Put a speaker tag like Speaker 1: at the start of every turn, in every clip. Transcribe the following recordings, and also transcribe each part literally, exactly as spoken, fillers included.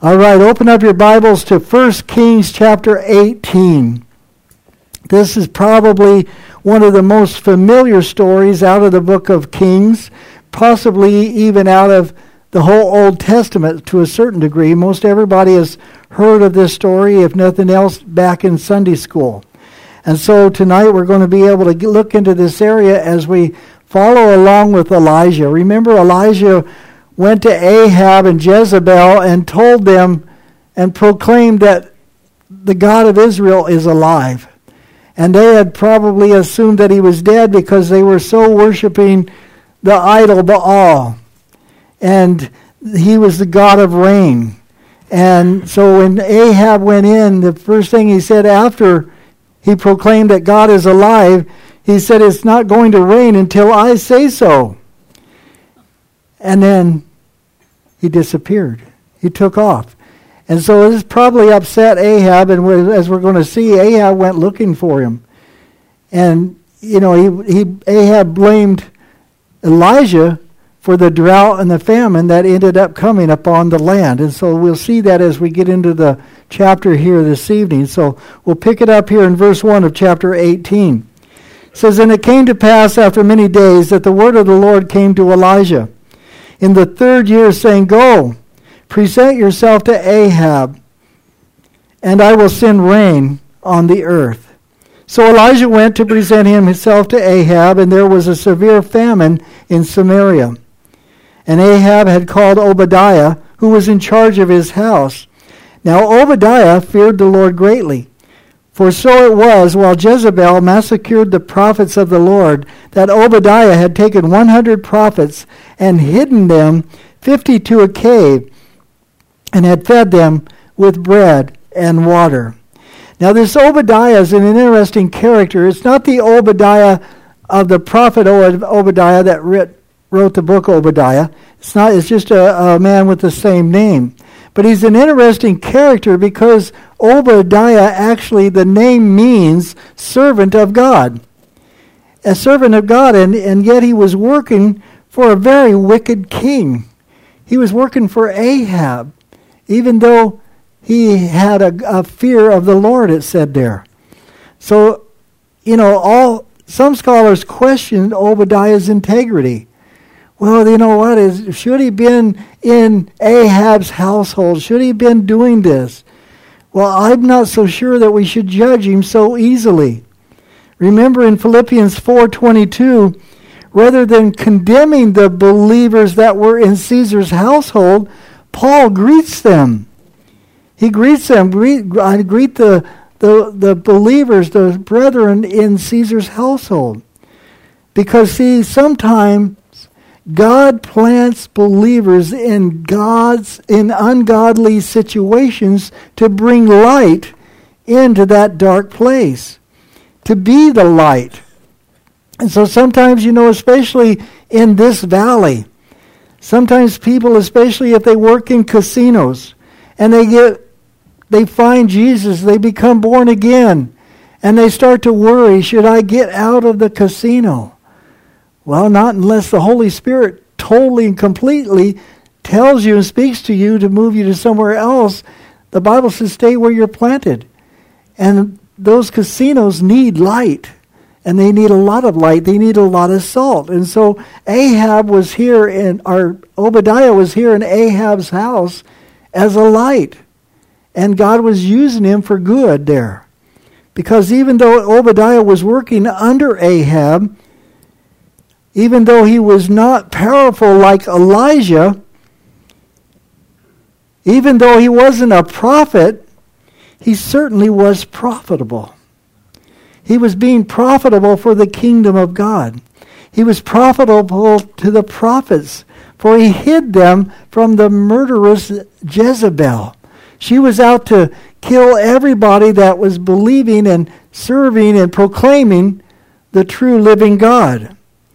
Speaker 1: All right, open up your Bibles to First Kings chapter eighteen. This is probably one of the most familiar stories out of the book of Kings, possibly even out of the whole Old Testament to a certain degree. Most everybody has heard of this story, if nothing else, back in Sunday school. And so tonight we're going to be able to look into this area as we follow along with Elijah. Remember, Elijah went to Ahab and Jezebel and told them and proclaimed that the God of Israel is alive. And they had probably assumed that he was dead because they were so worshiping the idol Baal. And he was the God of rain. And so when Ahab went in, the first thing he said after he proclaimed that God is alive, he said, "It's not going to rain until I say so." And then he disappeared. He took off. And so this probably upset Ahab, and as we're going to see, Ahab went looking for him. And, you know, he, he Ahab blamed Elijah for the drought and the famine that ended up coming upon the land. And so we'll see that as we get into the chapter here this evening. So we'll pick it up here in verse one of chapter eighteen. It says, "And it came to pass after many days that the word of the Lord came to Elijah in the third year, saying, Go, present yourself to Ahab, and I will send rain on the earth. So Elijah went to present himself to Ahab, and there was a severe famine in Samaria. And Ahab had called Obadiah, who was in charge of his house. Now Obadiah feared the Lord greatly. For so it was, while Jezebel massacred the prophets of the Lord, that Obadiah had taken one hundred prophets and hidden them fifty to a cave, and had fed them with bread and water." Now this Obadiah is an interesting character. It's not the Obadiah of the prophet Obadiah that writ, wrote the book Obadiah. It's not. It's just a, a man with the same name. But he's an interesting character because Obadiah, actually, the name means servant of God. A servant of God, and, and yet he was working for a very wicked king. He was working for Ahab, even though he had a, a fear of the Lord, it said there. So, you know, all some scholars questioned Obadiah's integrity. Well, you know what? Is should he been in Ahab's household? Should he been doing this? Well, I'm not so sure that we should judge him so easily. Remember in Philippians four twenty-two, rather than condemning the believers that were in Caesar's household, Paul greets them. He greets them. Greet, greet the, the, the believers, the brethren in Caesar's household. Because, see, sometimes God plants believers in God's in ungodly situations to bring light into that dark place, to be the light. And so sometimes, you know, especially in this valley, sometimes people, especially if they work in casinos, and they get they find Jesus, they become born again, and they start to worry, should I get out of the casino? Well, not unless the Holy Spirit totally and completely tells you and speaks to you to move you to somewhere else. The Bible says stay where you're planted. And those casinos need light. And they need a lot of light. They need a lot of salt. And so Ahab was here, in, or Obadiah was here in Ahab's house as a light. And God was using him for good there. Because even though Obadiah was working under Ahab, even though he was not powerful like Elijah, even though he wasn't a prophet, he certainly was profitable. He was being profitable for the kingdom of God. He was profitable to the prophets, for he hid them from the murderous Jezebel. She was out to kill everybody that was believing and serving and proclaiming the true living God.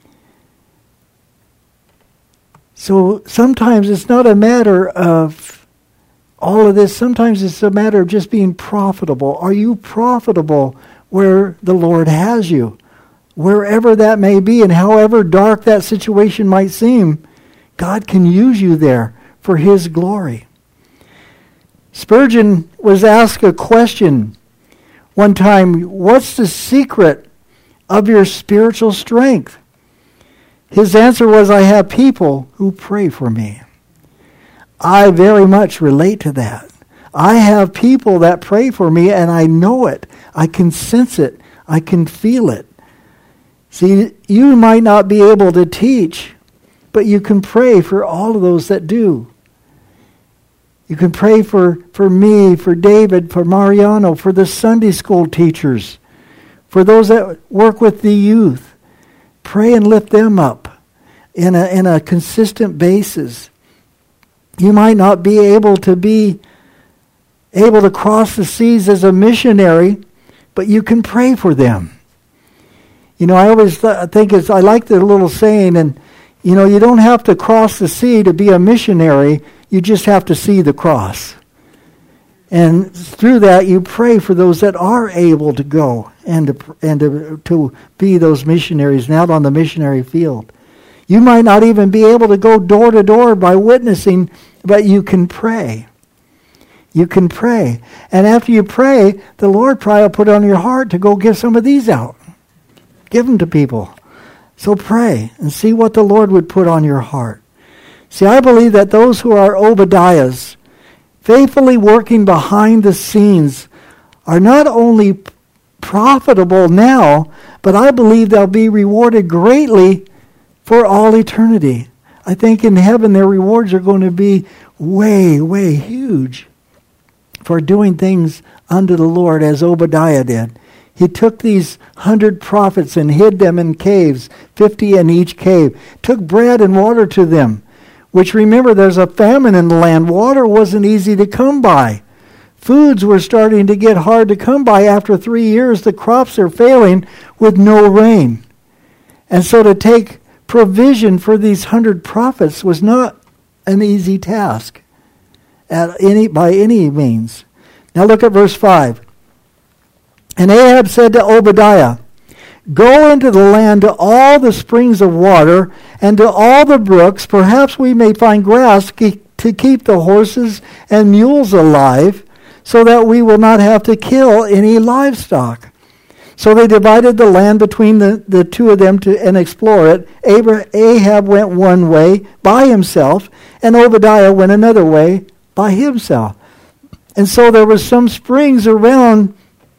Speaker 1: So sometimes it's not a matter of all of this. Sometimes it's a matter of just being profitable. Are you profitable where the Lord has you? Wherever that may be, and however dark that situation might seem, God can use you there for His glory. Spurgeon was asked a question one time, what's the secret of your spiritual strength? His answer was, I have people who pray for me. I very much relate to that. I have people that pray for me, and I know it. I can sense it. I can feel it. See, you might not be able to teach, but you can pray for all of those that do. You can pray for, for me, for David, for Mariano, for the Sunday school teachers, for those that work with the youth. Pray and lift them up in a, in a consistent basis. You might not be able to be able to cross the seas as a missionary, but you can pray for them. You know, I always th- think it's, I like the little saying, and, you know, you don't have to cross the sea to be a missionary. You just have to see the cross. And through that, you pray for those that are able to go and to, and to, to be those missionaries and out on the missionary field. You might not even be able to go door to door by witnessing, but you can pray. You can pray. And after you pray, the Lord probably will put it on your heart to go give some of these out. Give them to people. So pray and see what the Lord would put on your heart. See, I believe that those who are Obadiahs, faithfully working behind the scenes, are not only profitable now, but I believe they'll be rewarded greatly for all eternity. I think in heaven their rewards are going to be way, way huge for doing things unto the Lord as Obadiah did. He took these hundred prophets and hid them in caves, fifty in each cave, took bread and water to them, which, remember, there's a famine in the land. Water wasn't easy to come by. Foods were starting to get hard to come by. After three years, the crops are failing with no rain. And so to take provision for these hundred prophets was not an easy task at any by any means. Now look at verse five. And Ahab said to Obadiah, go into the land to all the springs of water and to all the brooks. Perhaps we may find grass to keep the horses and mules alive, so that we will not have to kill any livestock. So they divided the land between the, the two of them to and explore it. Ahab went one way by himself, and Obadiah went another way by himself. And so there were some springs around,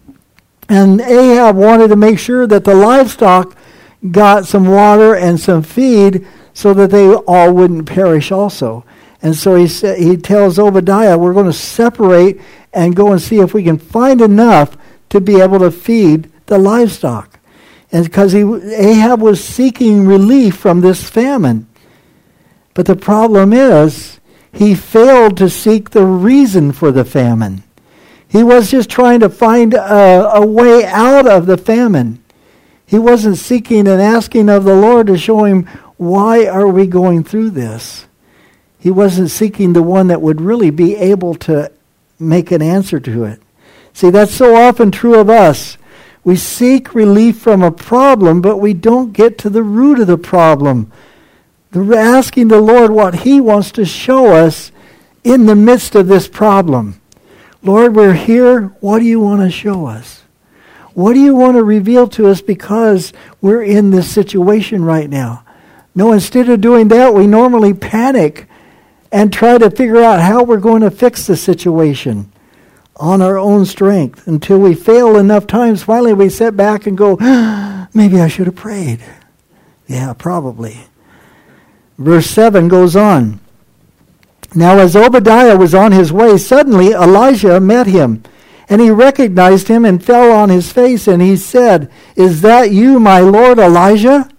Speaker 1: and Ahab wanted to make sure that the livestock got some water and some feed so that they all wouldn't perish also. And so he sa- he tells Obadiah, we're going to separate and go and see if we can find enough to be able to feed the livestock. And because he Ahab was seeking relief from this famine. But the problem is, he failed to seek the reason for the famine. He was just trying to find a, a way out of the famine. He wasn't seeking and asking of the Lord to show him, why are we going through this? He wasn't seeking the one that would really be able to make an answer to it. See, that's so often true of us. We seek relief from a problem, but we don't get to the root of the problem. We're asking the Lord what He wants to show us in the midst of this problem. Lord, we're here. What do you want to show us? What do you want to reveal to us because we're in this situation right now? No, instead of doing that, we normally panic and try to figure out how we're going to fix the situation on our own strength until we fail enough times. Finally, we sit back and go, ah, maybe I should have prayed. Yeah, probably. Verse seven goes on. Now as Obadiah was on his way, suddenly Elijah met him, and he recognized him and fell on his face, and he said, is that you, my lord Elijah?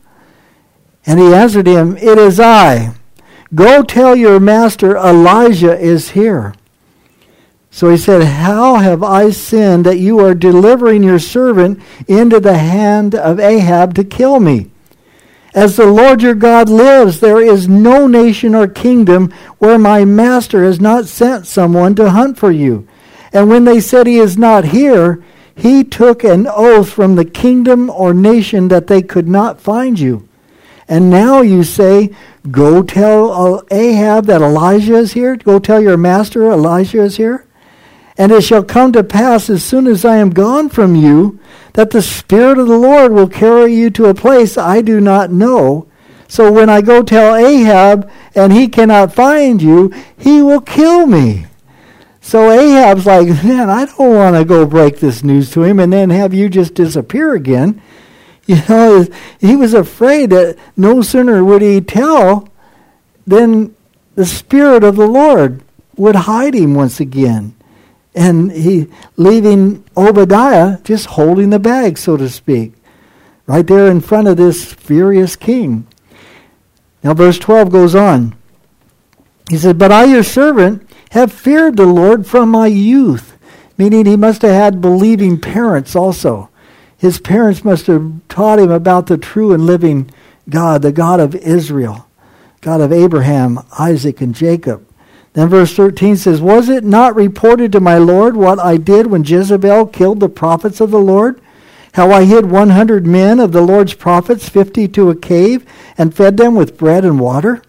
Speaker 1: And he answered him, it is I. Go tell your master Elijah is here. So he said, how have I sinned that you are delivering your servant into the hand of Ahab to kill me? As the Lord your God lives, there is no nation or kingdom where my master has not sent someone to hunt for you. And when they said he is not here, he took an oath from the kingdom or nation that they could not find you. And now you say, go tell Ahab that Elijah is here. Go tell your master Elijah is here. And it shall come to pass as soon as I am gone from you, that the Spirit of the Lord will carry you to a place I do not know. So when I go tell Ahab, and he cannot find you, he will kill me. So Ahab's like, man, I don't want to go break this news to him and then have you just disappear again. You know, he was afraid that no sooner would he tell than the Spirit of the Lord would hide him once again. And he, leaving Obadiah just holding the bag, so to speak, right there in front of this furious king. Now verse twelve goes on. He said, but I, your servant, have feared the Lord from my youth. Meaning he must have had believing parents also. His parents must have taught him about the true and living God, the God of Israel, God of Abraham, Isaac, and Jacob. Then verse thirteen says, was it not reported to my Lord what I did when Jezebel killed the prophets of the Lord? How I hid one hundred men of the Lord's prophets, fifty to a cave, and fed them with bread and water?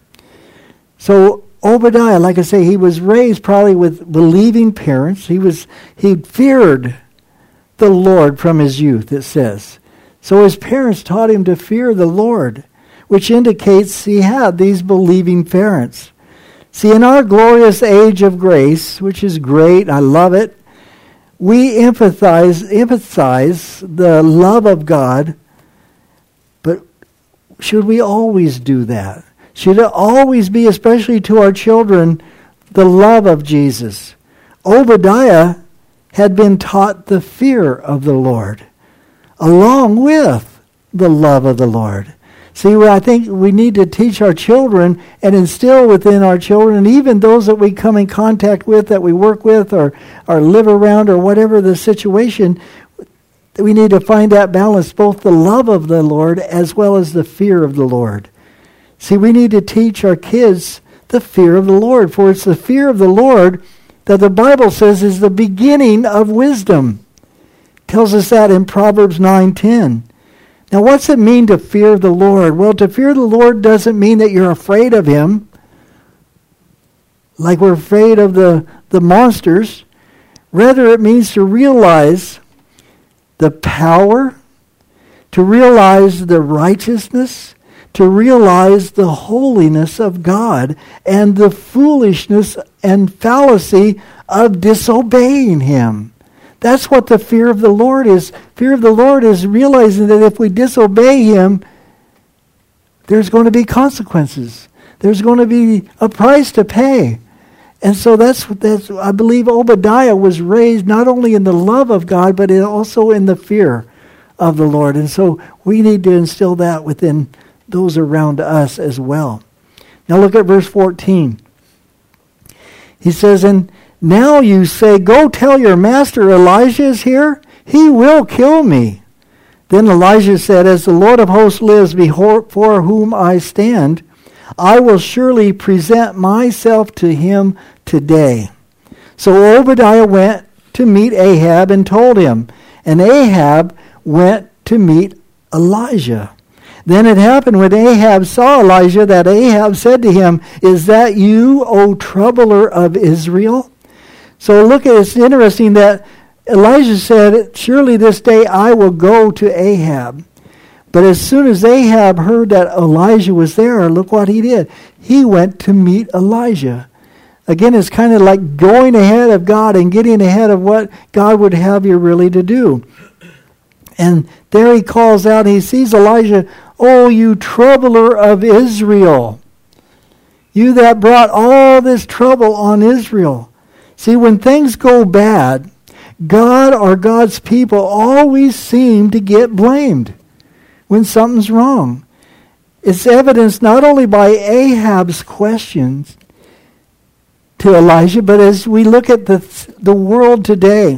Speaker 1: So Obadiah, like I say, he was raised probably with believing parents. He was he feared the Lord from his youth, it says. So his parents taught him to fear the Lord, which indicates he had these believing parents. See, in our glorious age of grace, which is great, I love it, we empathize, emphasize the love of God, but should we always do that? Should it always be, especially to our children, the love of Jesus? Obadiah had been taught the fear of the Lord, along with the love of the Lord. See, I think we need to teach our children and instill within our children, and even those that we come in contact with, that we work with, or, or live around, or whatever the situation, we need to find that balance, both the love of the Lord as well as the fear of the Lord. See, we need to teach our kids the fear of the Lord, for it's the fear of the Lord that the Bible says is the beginning of wisdom. It tells us that in Proverbs nine ten. Now, what's it mean to fear the Lord? Well, to fear the Lord doesn't mean that you're afraid of him, like we're afraid of the, the monsters. Rather, it means to realize the power, to realize the righteousness, to realize the holiness of God, and the foolishness and fallacy of disobeying him. That's what the fear of the Lord is. Fear of the Lord is realizing that if we disobey him, there's going to be consequences. There's going to be a price to pay. And so that's, that's I believe Obadiah was raised not only in the love of God, but also in the fear of the Lord. And so we need to instill that within those around us as well. Now look at verse fourteen. He says, and now you say, go tell your master Elijah is here. He will kill me. Then Elijah said, as the Lord of hosts lives before whom I stand, I will surely present myself to him today. So Obadiah went to meet Ahab and told him, and Ahab went to meet Elijah. Then it happened when Ahab saw Elijah that Ahab said to him, is that you, O troubler of Israel? So look at it, it's interesting that Elijah said, surely this day I will go to Ahab. But as soon as Ahab heard that Elijah was there, look what he did. He went to meet Elijah. Again, it's kind of like going ahead of God and getting ahead of what God would have you really to do. And there he calls out, he sees Elijah, oh, you troubler of Israel. You that brought all this trouble on Israel. See, when things go bad, God or God's people always seem to get blamed when something's wrong. It's evidenced not only by Ahab's questions to Elijah, but as we look at the, the world today,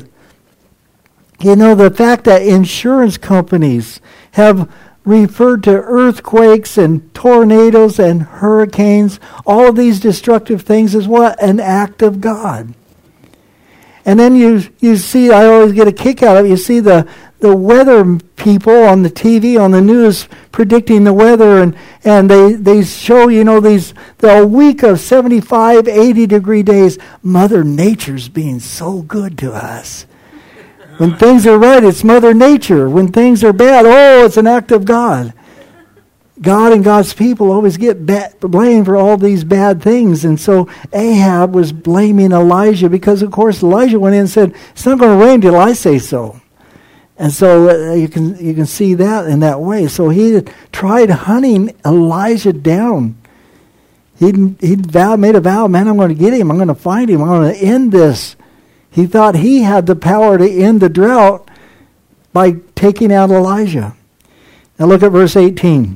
Speaker 1: you know, the fact that insurance companies have referred to earthquakes and tornadoes and hurricanes, all of these destructive things, as what? An act of God. And then you you see, I always get a kick out of it, you see the, the weather people on the T V, on the news, predicting the weather, and, and they, they show, you know, these the week of seventy-five, eighty degree days. Mother Nature's being so good to us. When things are right, it's Mother Nature. When things are bad, oh, it's an act of God. God and God's people always get ba- blamed for all these bad things. And so Ahab was blaming Elijah because, of course, Elijah went in and said, it's not going to rain till I say so. And so uh, you can you can see that in that way. So he tried hunting Elijah down. He'd, he'd vowed, made a vow, man, I'm going to get him. I'm going to find him. I'm going to end this. He thought he had the power to end the drought by taking out Elijah. Now look at verse eighteen.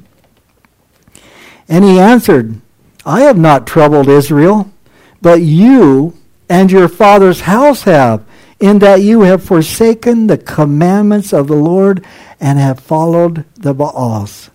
Speaker 1: And he answered, I have not troubled Israel, but you and your father's house have, in that you have forsaken the commandments of the Lord and have followed the Baals.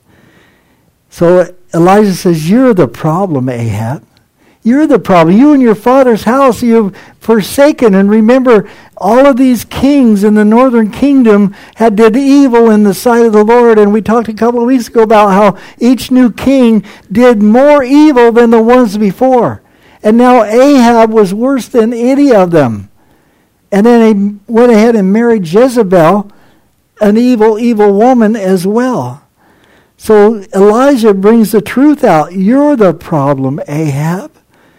Speaker 1: So Elijah says, you're the problem, Ahab. You're the problem. You and your father's house, you've forsaken. And remember, all of these kings in the northern kingdom had did evil in the sight of the Lord. And we talked a couple of weeks ago about how each new king did more evil than the ones before. And now Ahab was worse than any of them. And then he went ahead and married Jezebel, an evil, evil woman as well. So Elijah brings the truth out. You're the problem, Ahab.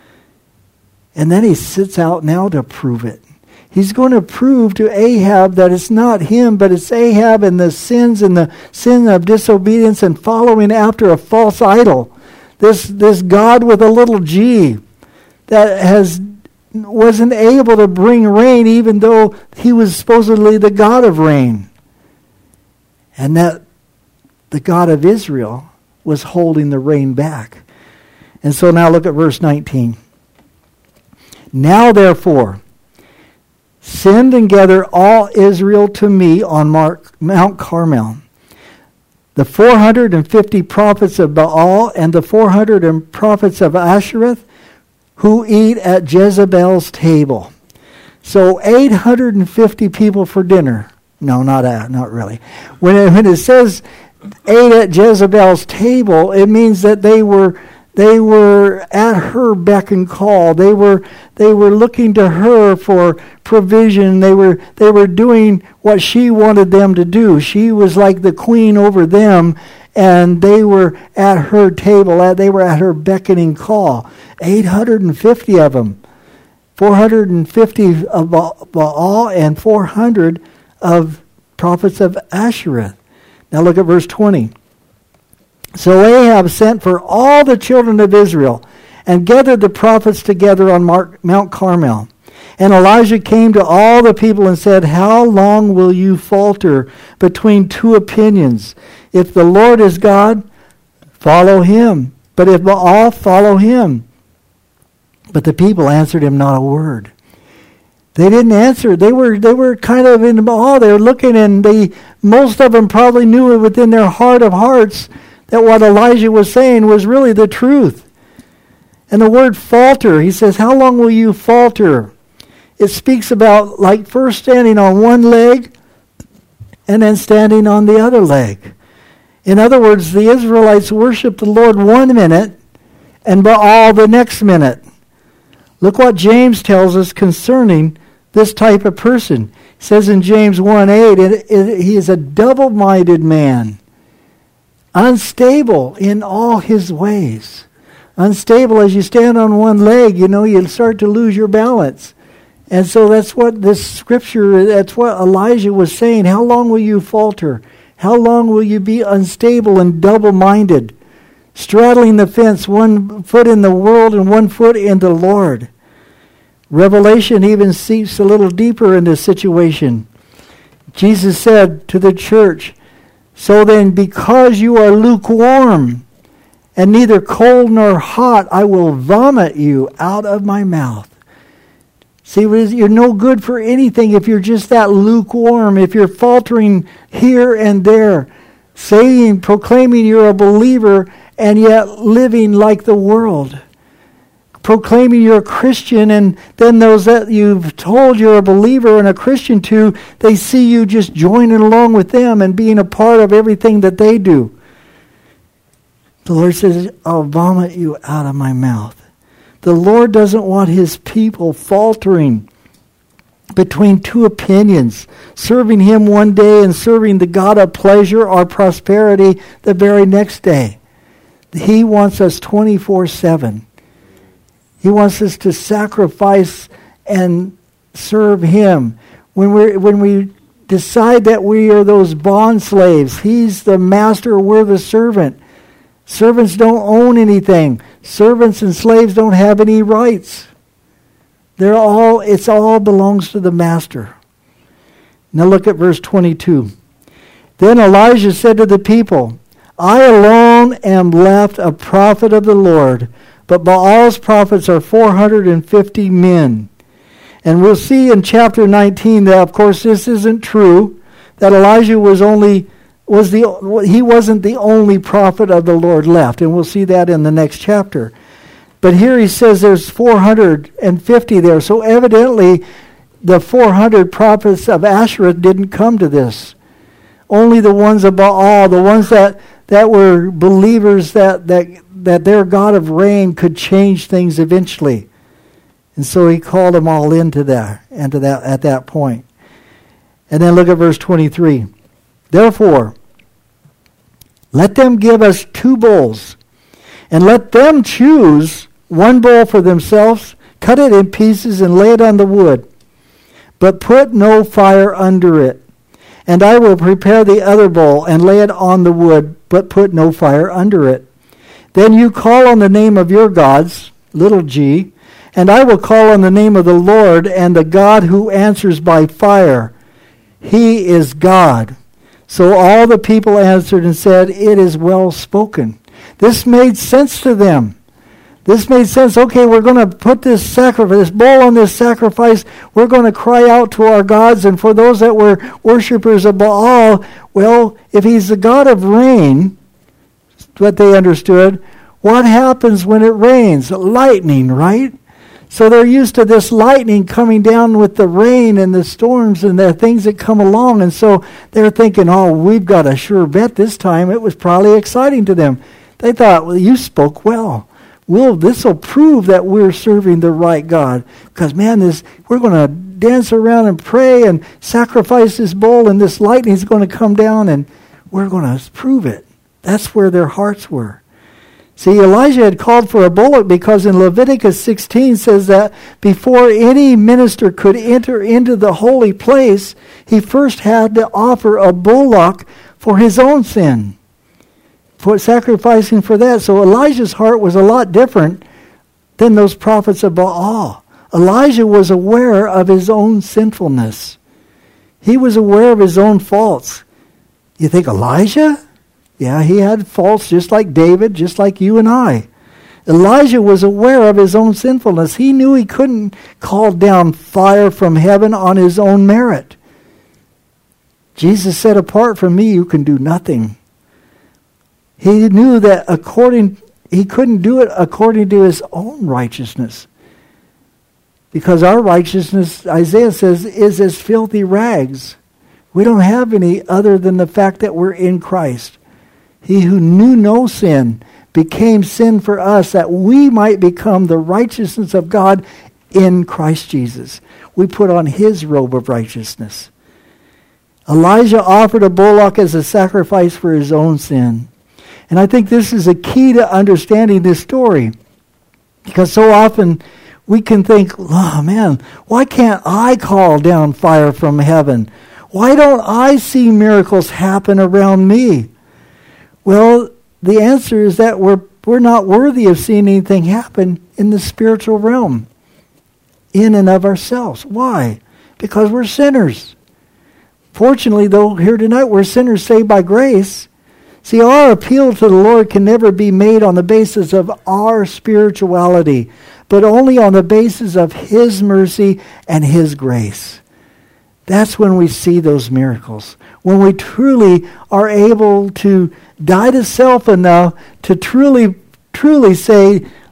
Speaker 1: And then he sits out now to prove it. He's going to prove to Ahab that it's not him, but it's Ahab and the sins and the sin of disobedience and following after a false idol. This this God with a little g that has wasn't able to bring rain even though he was supposedly the God of rain. And that the God of Israel was holding the rain back. And so now look at verse nineteen. Now therefore, send and gather all Israel to me on Mount Carmel. The four hundred fifty prophets of Baal and the four hundred prophets of Ashereth who eat at Jezebel's table. So eight hundred fifty people for dinner. No, not uh, not really. When it, when it says ate at Jezebel's table, it means that they were they were at her beck and call. They were they were looking to her for provision. They were they were doing what she wanted them to do. She was like the queen over them, and they were at her table. They were at her beckoning call. eight hundred fifty of them. four hundred fifty of Baal and four hundred of prophets of Ashereth. Now look at verse twenty. So Ahab sent for all the children of Israel and gathered the prophets together on Mount Carmel. And Elijah came to all the people and said, how long will you falter between two opinions? If the Lord is God, follow him. But if Baal, follow him. But the people answered him not a word. They didn't answer. They were they were kind of in awe. They were looking, and they most of them probably knew it within their heart of hearts that what Elijah was saying was really the truth. And the word falter, he says, how long will you falter? It speaks about like first standing on one leg and then standing on the other leg. In other words, the Israelites worshiped the Lord one minute and Baal the next minute. Look what James tells us concerning this type of person. It says in James one eight, it, it, he is a double-minded man, unstable in all his ways. Unstable as you stand on one leg, you know, you start to lose your balance. And so that's what this scripture, that's what Elijah was saying. How long will you falter? How long will you be unstable and double-minded? Straddling the fence, one foot in the world and one foot in the Lord. Revelation even seeps a little deeper in this situation. Jesus said to the church, so then because you are lukewarm and neither cold nor hot, I will vomit you out of my mouth. See, you're no good for anything if you're just that lukewarm, if you're faltering here and there, saying, proclaiming you're a believer, and yet living like the world. proclaiming you're a Christian, and then those that you've told you're a believer and a Christian to, they see you just joining along with them and being a part of everything that they do. The Lord says, I'll vomit you out of my mouth. The Lord doesn't want his people faltering between two opinions, serving him one day and serving the God of pleasure or prosperity the very next day. He wants us twenty-four seven. He wants us to sacrifice and serve him. When we when we decide that we are those bond slaves, he's the master, we're the servant. Servants don't own anything. Servants and slaves don't have any rights. They're all, it's all belongs to the master. Now look at verse twenty-two. Then Elijah said to the people, I alone am left a prophet of the Lord, but Baal's prophets are four hundred fifty men. And we'll see in chapter nineteen that, of course, this isn't true, that Elijah was only was the he wasn't the only prophet of the Lord left, and we'll see that in the next chapter. But here he says there's four hundred fifty there, so evidently the four hundred prophets of Asherah didn't come to this. Only the ones of Baal, the ones that, that were believers that, that, that their God of rain could change things eventually. And so he called them all into that, into that at that point. And then look at verse twenty-three. Therefore, let them give us two bulls, and let them choose one bull for themselves, cut it in pieces and lay it on the wood, but put no fire under it. And I will prepare the other bull and lay it on the wood, but put no fire under it. Then you call on the name of your gods, little g, and I will call on the name of the Lord, and the God who answers by fire. He is God. So all the people answered and said, it is well spoken. This made sense to them. This made sense. Okay, we're going to put this sacrifice, this bull on this sacrifice. We're going to cry out to our gods. And for those that were worshipers of Baal, well, if he's the God of rain, what they understood, what happens when it rains? Lightning, right? So they're used to this lightning coming down with the rain and the storms and the things that come along. And so they're thinking, oh, we've got a sure bet this time. It was probably exciting to them. They thought, well, you spoke well. Well, this will prove that we're serving the right God. Because, man, this we're going to dance around and pray and sacrifice this bull, and this lightning is going to come down, and we're going to prove it. That's where their hearts were. See, Elijah had called for a bullock because in Leviticus sixteen says that before any minister could enter into the holy place, he first had to offer a bullock for his own sin, for sacrificing for that. So Elijah's heart was a lot different than those prophets of Baal. Elijah was aware of his own sinfulness. He was aware of his own faults. You think Elijah? Yeah, he had faults just like David, just like you and I. Elijah was aware of his own sinfulness. He knew he couldn't call down fire from heaven on his own merit. Jesus said, apart from me, you can do nothing. He knew that according he couldn't do it according to his own righteousness. Because our righteousness, Isaiah says, is as filthy rags. We don't have any other than the fact that we're in Christ. He who knew no sin became sin for us, that we might become the righteousness of God in Christ Jesus. We put on his robe of righteousness. Elijah offered a bullock as a sacrifice for his own sin. And I think this is a key to understanding this story. Because so often we can think, oh man, why can't I call down fire from heaven? Why don't I see miracles happen around me? Well, the answer is that we're we're not worthy of seeing anything happen in the spiritual realm, in and of ourselves. Why? Because we're sinners. Fortunately, though, here tonight we're sinners saved by grace. See, our appeal to the Lord can never be made on the basis of our spirituality, but only on the basis of his mercy and his grace. That's when we see those miracles. When we truly are able to die to self enough to truly, truly say,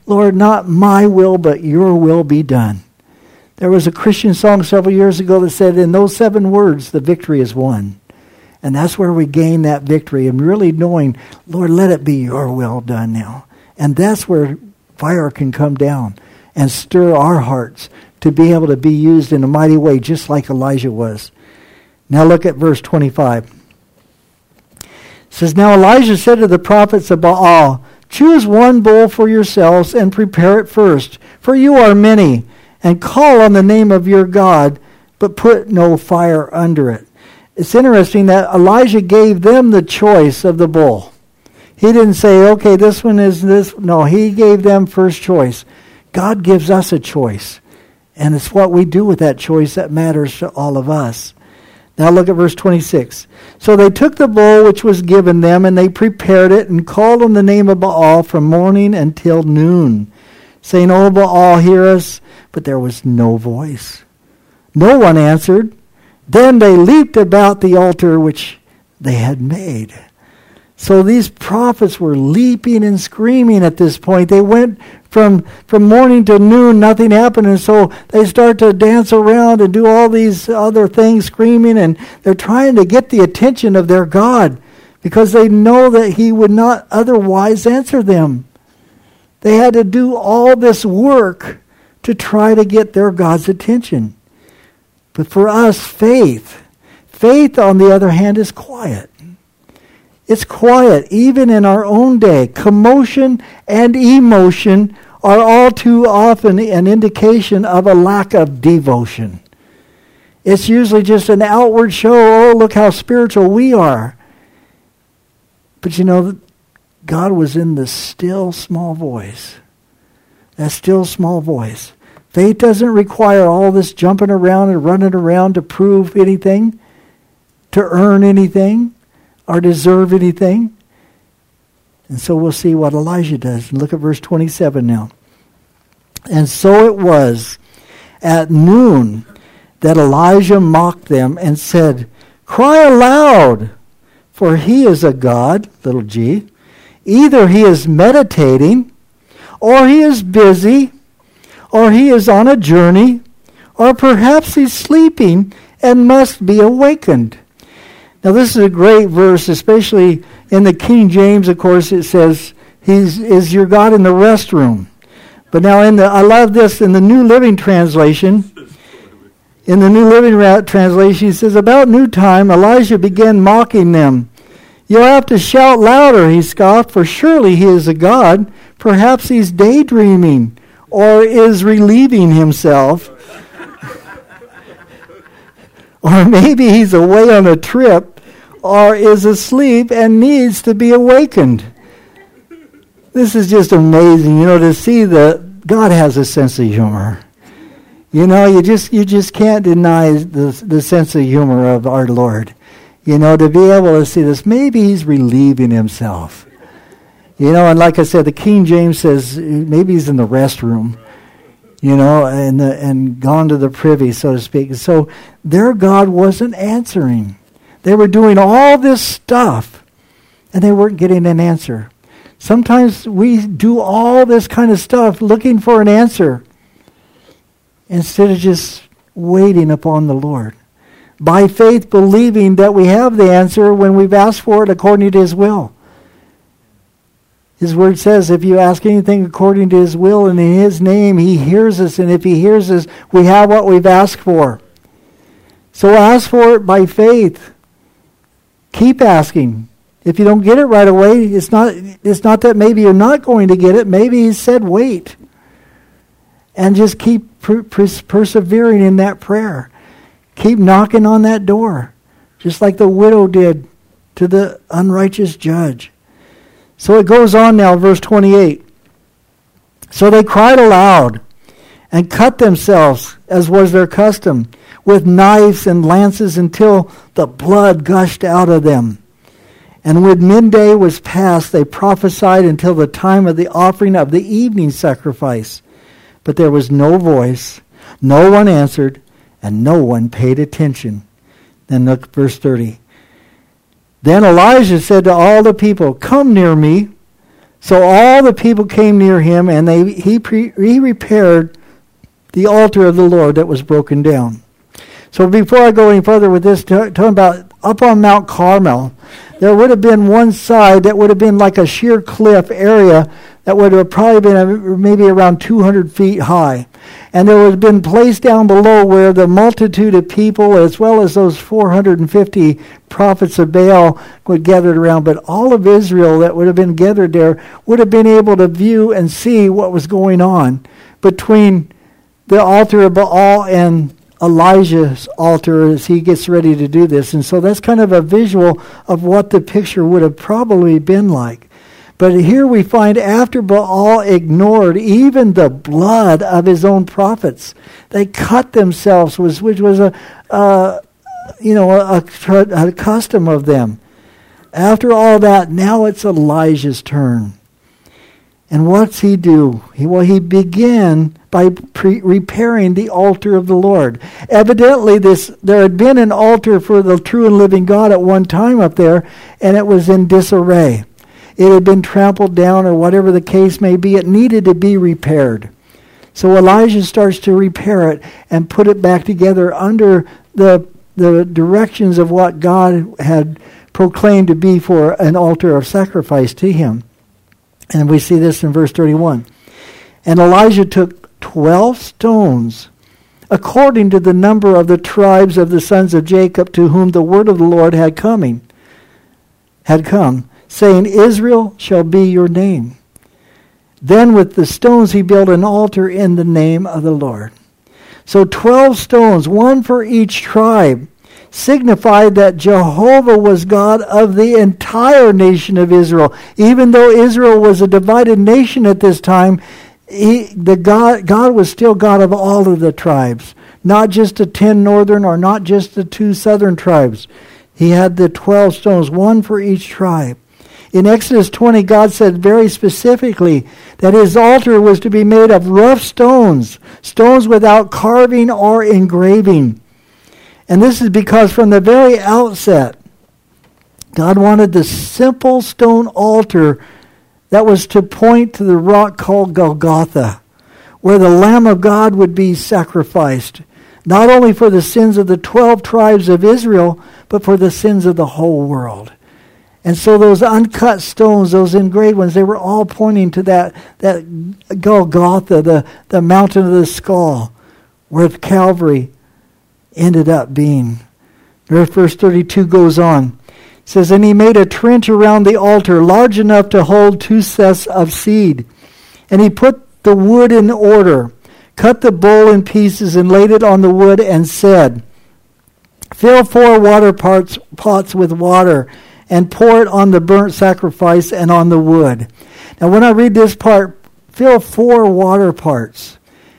Speaker 1: Lord, not my will, but your will be done. There was a Christian song several years ago that said, in those seven words, the victory is won. And that's where we gain that victory, and really knowing, Lord, let it be your will done now. And that's where fire can come down and stir our hearts to be able to be used in a mighty way, just like Elijah was. Now look at verse twenty-five. It says, now Elijah said to the prophets of Baal, choose one bull for yourselves and prepare it first, for you are many, and call on the name of your God, but put no fire under it. It's interesting that Elijah gave them the choice of the bull. He didn't say, okay, this one is this. No, he gave them first choice. God gives us a choice. And it's what we do with that choice that matters to all of us. Now look at verse twenty-six. So they took the bull which was given them, and they prepared it, and called on the name of Baal from morning until noon, saying, O Baal, hear us. But there was no voice. No one answered. Then they leaped about the altar which they had made. So these prophets were leaping and screaming at this point. They went from, from morning to noon, nothing happened. And so they start to dance around and do all these other things, screaming. And they're trying to get the attention of their God, because they know that he would not otherwise answer them. They had to do all this work to try to get their God's attention. But for us, faith, faith on the other hand is quiet. It's quiet even in our own day. Commotion and emotion are all too often an indication of a lack of devotion. It's usually just an outward show, oh, look how spiritual we are. But you know, God was in the still small voice. That still small voice. Faith doesn't require all this jumping around and running around to prove anything, to earn anything, or deserve anything. And so we'll see what Elijah does. Look at verse twenty-seven now. And so it was at noon that Elijah mocked them and said, cry aloud, for he is a god, little g. Either he is meditating, or he is busy, or he is on a journey, or perhaps he's sleeping and must be awakened. Now this is a great verse, especially in the King James, of course, it says, He's is your God in the restroom. But now in the, I love this in the New Living Translation. In the New Living Translation, he says, about noontime, Elijah began mocking them. You'll have to shout louder, he scoffed, for surely he is a god. Perhaps he's daydreaming or is relieving himself. Or maybe he's away on a trip or is asleep and needs to be awakened. This is just amazing, you know, to see that God has a sense of humor. You know, you just you just can't deny the, the sense of humor of our Lord. You know, to be able to see this, maybe he's relieving himself. You know, and like I said, the King James says maybe he's in the restroom, you know, and the, and gone to the privy, so to speak. So their God wasn't answering. They were doing all this stuff, and they weren't getting an answer. Sometimes we do all this kind of stuff looking for an answer instead of just waiting upon the Lord. By faith, believing that we have the answer when we've asked for it according to His will. His word says, if you ask anything according to His will and in His name, He hears us. And if He hears us, we have what we've asked for. So ask for it by faith. Keep asking. If you don't get it right away, it's not, it's not that maybe you're not going to get it. Maybe He said wait. And just keep per- per- persevering in that prayer. Keep knocking on that door, just like the widow did to the unrighteous judge. So it goes on now, verse twenty-eight. So they cried aloud and cut themselves, as was their custom, with knives and lances until the blood gushed out of them. And when midday was past, they prophesied until the time of the offering of the evening sacrifice. But there was no voice, no one answered, and no one paid attention. Then look at verse thirty. Then Elijah said to all the people, come near me. So all the people came near him, and they he, pre, he repaired the altar of the Lord that was broken down. So before I go any further with this, talking about up on Mount Carmel, there would have been one side that would have been like a sheer cliff area that would have probably been maybe around two hundred feet high. And there would have been place down below where the multitude of people, as well as those four hundred fifty prophets of Baal, would gathered around. But all of Israel that would have been gathered there would have been able to view and see what was going on between the altar of Baal and Elijah's altar as he gets ready to do this. And so that's kind of a visual of what the picture would have probably been like. But here we find after Baal ignored even the blood of his own prophets, they cut themselves, which was a, uh, you know, a, a custom of them. After all that, now it's Elijah's turn. And what's he do? He, well, he began by pre- repairing the altar of the Lord. Evidently, this there had been an altar for the true and living God at one time up there, and it was in disarray. It had been trampled down, or whatever the case may be. It needed to be repaired. So Elijah starts to repair it and put it back together under the the directions of what God had proclaimed to be for an altar of sacrifice to him. And we see this in verse thirty-one. And Elijah took twelve stones, according to the number of the tribes of the sons of Jacob, to whom the word of the Lord had coming, had come, saying, Israel shall be your name. Then with the stones he built an altar in the name of the Lord. So twelve stones, one for each tribe, signified that Jehovah was God of the entire nation of Israel. Even though Israel was a divided nation at this time, he, the God, God was still God of all of the tribes, not just the ten northern or not just the two southern tribes. He had the twelve stones, one for each tribe. In Exodus twenty, God said very specifically that his altar was to be made of rough stones, stones without carving or engraving. And this is because from the very outset, God wanted the simple stone altar that was to point to the rock called Golgotha, where the Lamb of God would be sacrificed, not only for the sins of the twelve tribes of Israel, but for the sins of the whole world. And so those uncut stones, those engraved ones, they were all pointing to that, that Golgotha, the, the mountain of the skull, where Calvary ended up being. Verse thirty-two goes on. It says, and he made a trench around the altar large enough to hold two sets of seed. And he put the wood in order, cut the bowl in pieces, and laid it on the wood, and said, fill four water pots, pots with water, and pour it on the burnt sacrifice and on the wood. Now when I read this part, fill four water parts,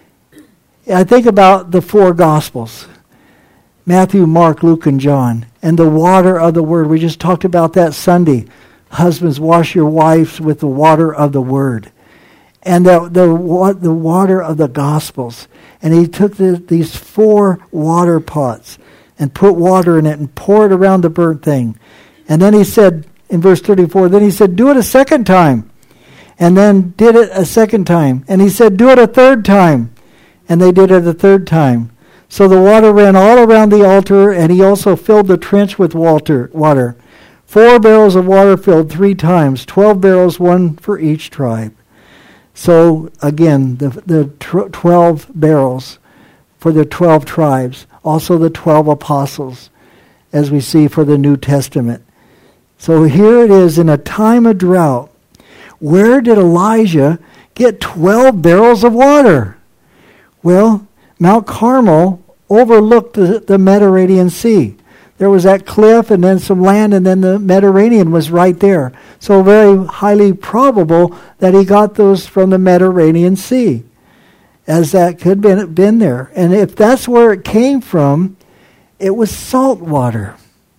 Speaker 1: I think about the four Gospels. Matthew, Mark, Luke, and John. And the water of the Word. We just talked about that Sunday. Husbands, wash your wives with the water of the Word. And the the, the water of the Gospels. And he took the, these four water pots and put water in it and poured it around the burnt thing. And then he said, in verse thirty-four, then he said, do it a second time. And then did it a second time. And he said, do it a third time. And they did it a third time. So the water ran all around the altar, and he also filled the trench with water. water. Four barrels of water filled three times, twelve barrels, one for each tribe. So again, the, the tw- twelve barrels for the twelve tribes, also the twelve apostles, as we see for the New Testament. So here it is in a time of drought. Where did Elijah get twelve barrels of water? Well, Mount Carmel overlooked the, the Mediterranean Sea. There was that cliff and then some land, and then the Mediterranean was right there. So very highly probable that he got those from the Mediterranean Sea, as that could have been, been there. And if that's where it came from, it was salt water.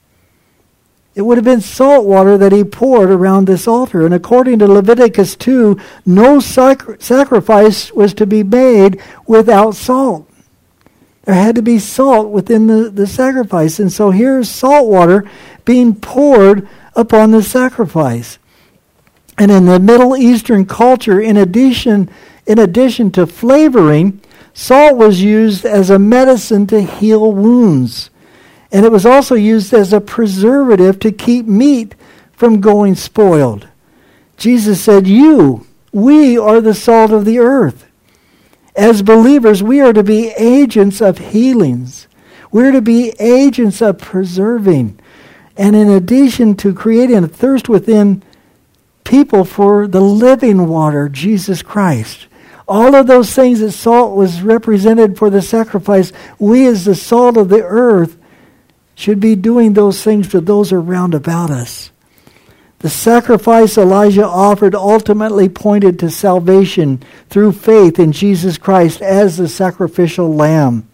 Speaker 1: It would have been salt water that he poured around this altar. And according to Leviticus two, no sac- sacrifice was to be made without salt. There had to be salt within the, the sacrifice. And so here's salt water being poured upon the sacrifice. And in the Middle Eastern culture, in addition, in addition to flavoring, salt was used as a medicine to heal wounds. And it was also used as a preservative to keep meat from going spoiled. Jesus said, you, we are the salt of the earth. As believers, we are to be agents of healings. We're to be agents of preserving. And in addition to creating a thirst within people for the living water, Jesus Christ. All of those things that salt was represented for the sacrifice, we as the salt of the earth should be doing those things to those around about us. The sacrifice Elijah offered ultimately pointed to salvation through faith in Jesus Christ as the sacrificial lamb.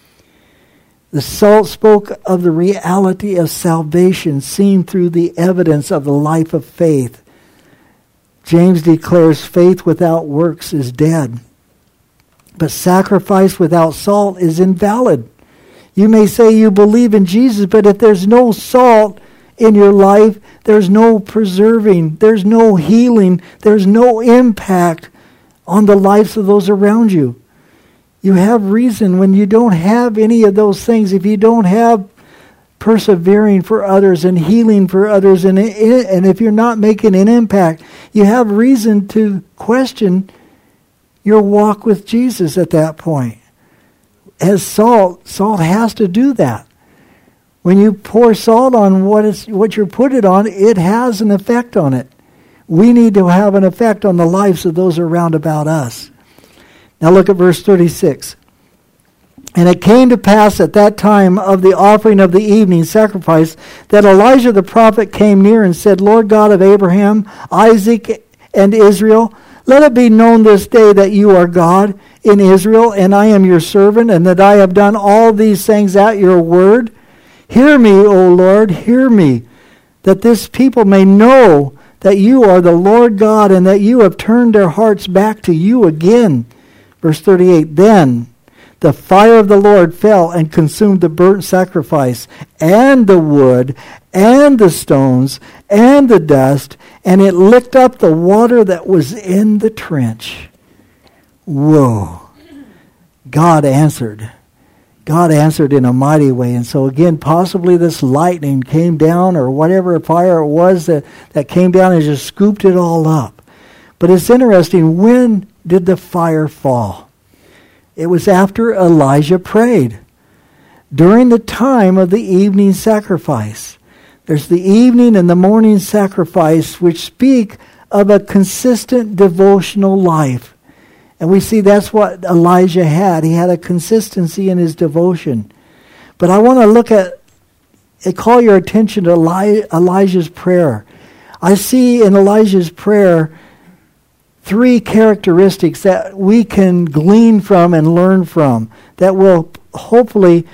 Speaker 1: The salt spoke of the reality of salvation seen through the evidence of the life of faith. James declares faith without works is dead. But sacrifice without salt is invalid. You may say you believe in Jesus, but if there's no salt in your life, there's no preserving, there's no healing, there's no impact on the lives of those around you. You have reason when you don't have any of those things, if you don't have persevering for others and healing for others, and, and if you're not making an impact, you have reason to question your walk with Jesus at that point. As salt, salt has to do that. When you pour salt on what is what you're putting it on, it has an effect on it. We need to have an effect on the lives of those around about us. Now look at verse thirty-six. And it came to pass at that time of the offering of the evening sacrifice that Elijah the prophet came near and said, Lord God of Abraham, Isaac, and Israel, let it be known this day that you are God in Israel, and I am your servant, and that I have done all these things at your word. Hear me, O Lord, hear me, that this people may know that you are the Lord God, and that you have turned their hearts back to you again. Verse thirty-eight, then the fire of the Lord fell and consumed the burnt sacrifice, and the wood, and the stones, and the dust, and it licked up the water that was in the trench. Whoa. God answered. God answered in a mighty way. And so again, possibly this lightning came down, or whatever fire it was that, that came down and just scooped it all up. But it's interesting, when did the fire fall? It was after Elijah prayed, during the time of the evening sacrifice. There's the evening and the morning sacrifice, which speak of a consistent devotional life. And we see that's what Elijah had. He had a consistency in his devotion. But I want to look at, call your attention to Eli- Elijah's prayer. I see in Elijah's prayer three characteristics that we can glean from and learn from that will hopefully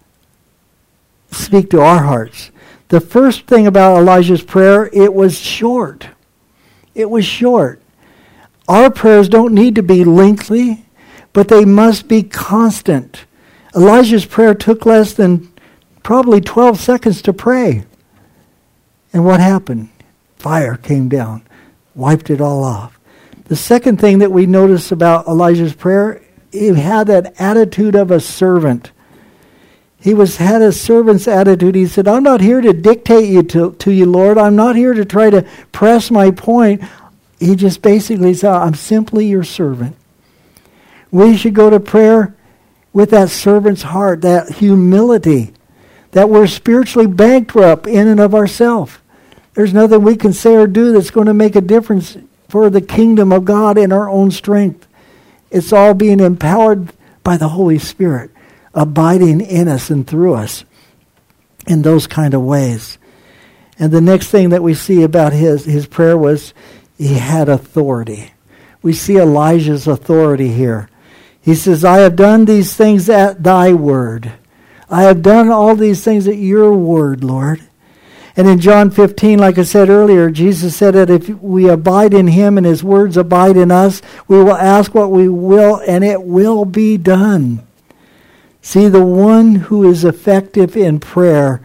Speaker 1: speak to our hearts. The first thing about Elijah's prayer, it was short. It was short. Our prayers don't need to be lengthy, but they must be constant. Elijah's prayer took less than probably twelve seconds to pray. And what happened? Fire came down, wiped it all off. The second thing that we notice about Elijah's prayer, he had that attitude of a servant. He was had a servant's attitude. He said, I'm not here to dictate you to, to you, Lord. I'm not here to try to press my point. He just basically said, I'm simply your servant. We should go to prayer with that servant's heart, that humility, that we're spiritually bankrupt in and of ourselves. There's nothing we can say or do that's going to make a difference for the kingdom of God in our own strength. It's all being empowered by the Holy Spirit, abiding in us and through us in those kind of ways. And the next thing that we see about his, his prayer was he had authority. We see Elijah's authority here. He says, I have done these things at thy word. I have done all these things at your word, Lord. And in John fifteen, like I said earlier, Jesus said that if we abide in him and his words abide in us, we will ask what we will and it will be done. See, the one who is effective in prayer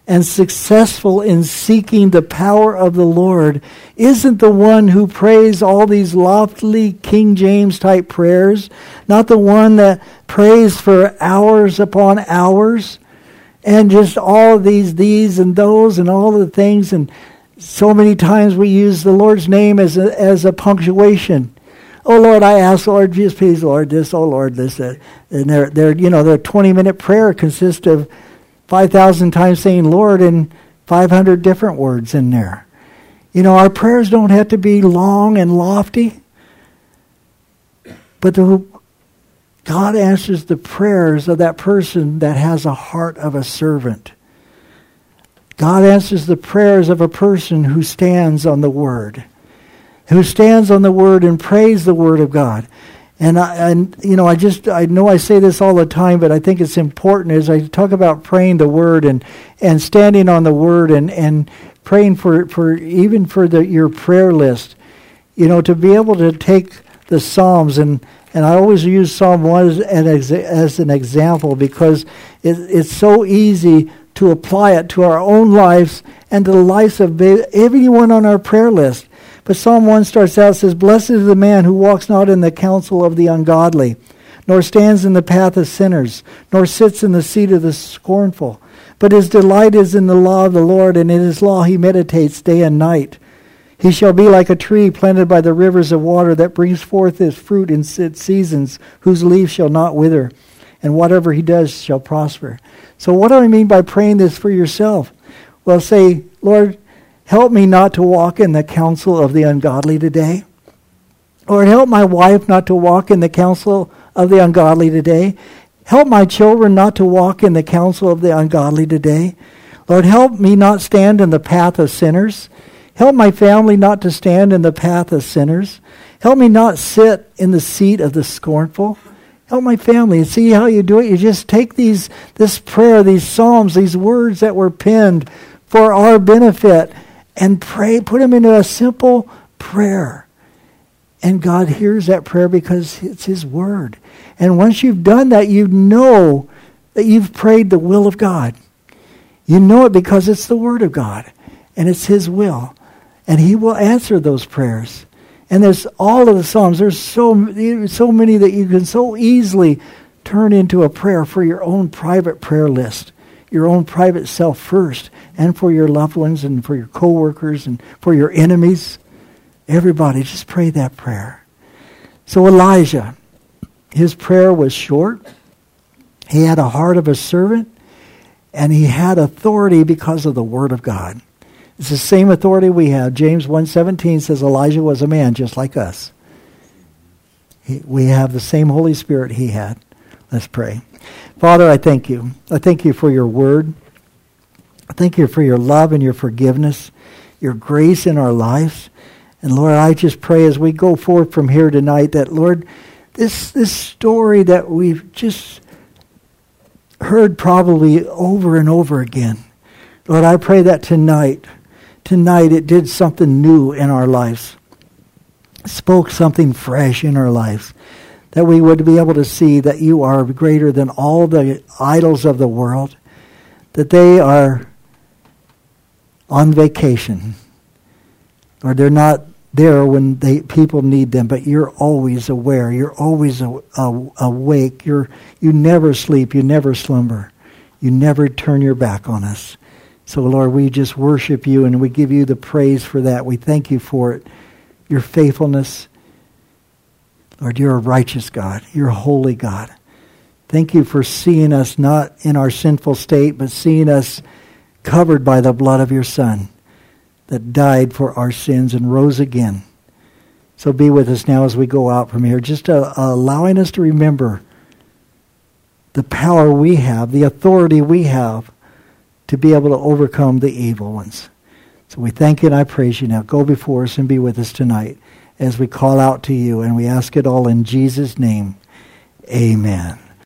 Speaker 1: and successful in seeking the power of the Lord isn't the one who prays all these lofty King James type prayers, not the one that prays for hours upon hours, and just all of these, these and those and all the things. And so many times we use the Lord's name as a, as a punctuation. Oh Lord, I ask, Lord, just please, Lord, this, oh Lord, this. Uh, and their, their, you know, their twenty-minute prayer consists of five thousand times saying Lord and five hundred different words in there. You know, our prayers don't have to be long and lofty, but the, God answers the prayers of that person that has a heart of a servant. God answers the prayers of a person who stands on the Word, who stands on the Word and prays the Word of God. And, I, and you know, I just, I know I say this all the time, but I think it's important as I talk about praying the Word and, and standing on the Word and, and praying for, for even for the, your prayer list, you know, to be able to take the Psalms, and, and I always use Psalm one as an, as an example because it, it's so easy to apply it to our own lives and to the lives of everyone on our prayer list. But Psalm one starts out, says, Blessed is the man who walks not in the counsel of the ungodly, nor stands in the path of sinners, nor sits in the seat of the scornful. But his delight is in the law of the Lord, and in his law he meditates day and night. He shall be like a tree planted by the rivers of water that brings forth his fruit in its seasons, whose leaves shall not wither, and whatever he does shall prosper. So what do I mean by praying this for yourself? Well, say, Lord, help me not to walk in the counsel of the ungodly today. Lord, help my wife not to walk in the counsel of the ungodly today. Help my children not to walk in the counsel of the ungodly today. Lord, help me not stand in the path of sinners. Help my family not to stand in the path of sinners. Help me not sit in the seat of the scornful. Help my family. And see how you do it? You just take these, this prayer, these psalms, these words that were penned for our benefit, and pray, put them into a simple prayer. And God hears that prayer because it's His Word. And once you've done that, you know that you've prayed the will of God. You know it because it's the Word of God. And it's His will. And He will answer those prayers. And there's all of the Psalms. There's so, so many that you can so easily turn into a prayer for your own private prayer list. Your own private self first. And for your loved ones and for your co-workers and for your enemies. Everybody, just pray that prayer. So Elijah, his prayer was short. He had a heart of a servant. And he had authority because of the Word of God. It's the same authority we have. James one seventeen says Elijah was a man just like us. He, we have the same Holy Spirit he had. Let's pray. Father, I thank you. I thank you for your Word. I thank you for your love and your forgiveness, your grace in our lives. And Lord, I just pray as we go forth from here tonight that, Lord, this this story that we've just heard probably over and over again, Lord, I pray that tonight, tonight it did something new in our lives, spoke something fresh in our lives, that we would be able to see that you are greater than all the idols of the world, that they are on vacation, or they're not there when they people need them, but you're always aware. You're always a, a, awake. You're you never sleep. You never slumber. You never turn your back on us. So, Lord, we just worship you and we give you the praise for that. We thank you for it. Your faithfulness. Lord, you're a righteous God. You're a holy God. Thank you for seeing us not in our sinful state, but seeing us covered by the blood of your Son that died for our sins and rose again. So be with us now as we go out from here, just uh, allowing us to remember the power we have, the authority we have to be able to overcome the evil ones. So we thank you and I praise you now. Go before us and be with us tonight as we call out to you, and we ask it all in Jesus' name. Amen.